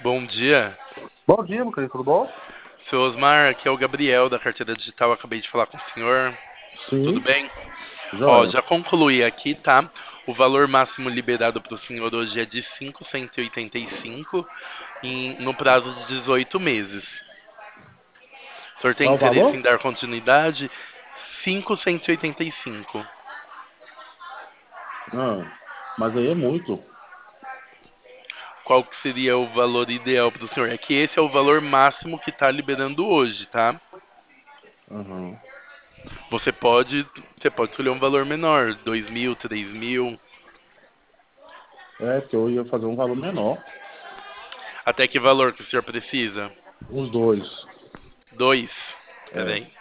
Bom dia. Bom dia, meu querido, tudo bom? Seu Osmar, aqui é o Gabriel da Carteira Digital. Acabei de falar com o senhor. Tudo Sim, bem? Ó, joia. já concluí aqui, tá? O valor máximo liberado para o senhor hoje é de 585 no prazo de 18 meses. O senhor tem Qual o interesse em valor? dar continuidade? 585. Não, mas aí é muito. Qual que seria o valor ideal para o senhor? É que esse é o valor máximo que está liberando hoje, tá? Uhum. Você pode, você pode escolher um valor menor, 2.000, 3.000. É, porque eu ia fazer um valor menor. Até que valor que o senhor precisa? Os dois. Dois. É. Peraí.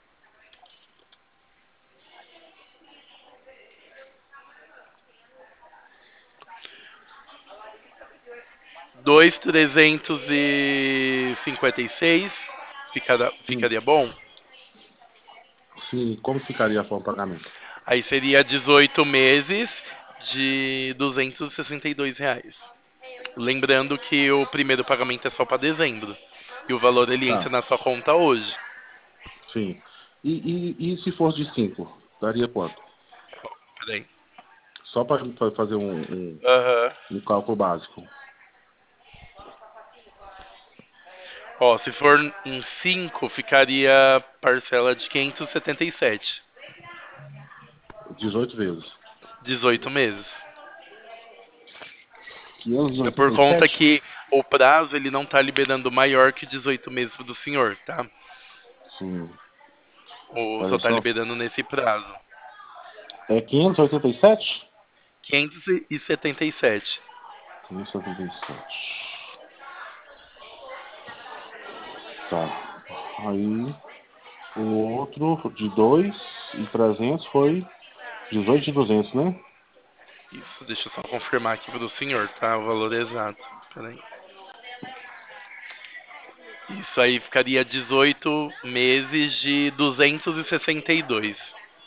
Dois 356. Sim, Ficaria bom? sim. Como ficaria a forma de pagamento? Aí seria 18 meses de R$ 262. Lembrando que o primeiro pagamento é só para dezembro. E o valor ele entra Tá, na sua conta hoje. sim. E se fosse de 5, daria quanto? Peraí. Só para fazer Aham. um cálculo básico. Ó, se for em 5 ficaria parcela de 577. 18 vezes. 18 meses. É por conta 587? que o prazo ele não está liberando maior que 18 meses do senhor, tá? Sim. Ou só Olha está só. liberando nesse prazo. É 587? 577. 577. Tá. Aí. O outro de 2.300 foi 18.200, né? Isso, deixa eu só confirmar aqui pro senhor, tá? O valor exato. Peraí. Isso aí ficaria 18 meses de 262.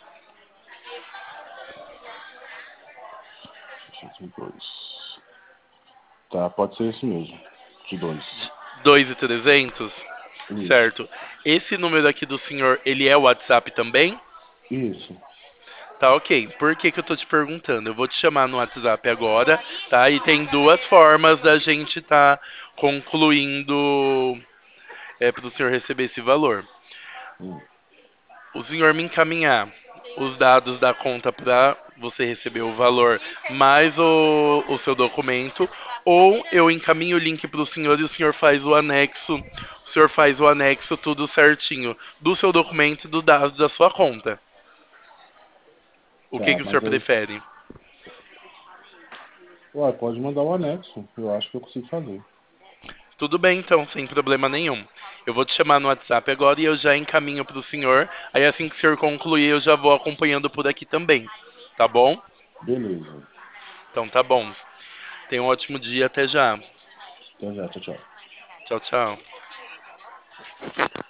62. Tá, pode ser esse mesmo. De 2. 2.300? Isso. Certo. Esse número aqui do senhor, ele é o WhatsApp também? Isso. Tá, ok. Por que que eu tô te perguntando? Eu vou te chamar no WhatsApp agora, tá? E tem duas formas da gente tá concluindo para o senhor receber esse valor. Hum. O senhor me encaminhar os dados da conta para você receber o valor mais o seu documento, ou eu encaminho o link para o senhor e o senhor faz o anexo. O senhor faz o anexo tudo certinho do seu documento e do dado da sua conta. O Tá, que o senhor mas aí. prefere? Ué, pode mandar o anexo. Eu acho que eu consigo fazer. Tudo bem, então, sem problema nenhum. Eu vou te chamar no WhatsApp agora e eu já encaminho para o senhor. Aí assim que o senhor concluir, eu já vou acompanhando por aqui também. Tá bom? Beleza. Então tá bom. Tenha um ótimo dia, até já. Até já, tchau, tchau. Tchau, tchau.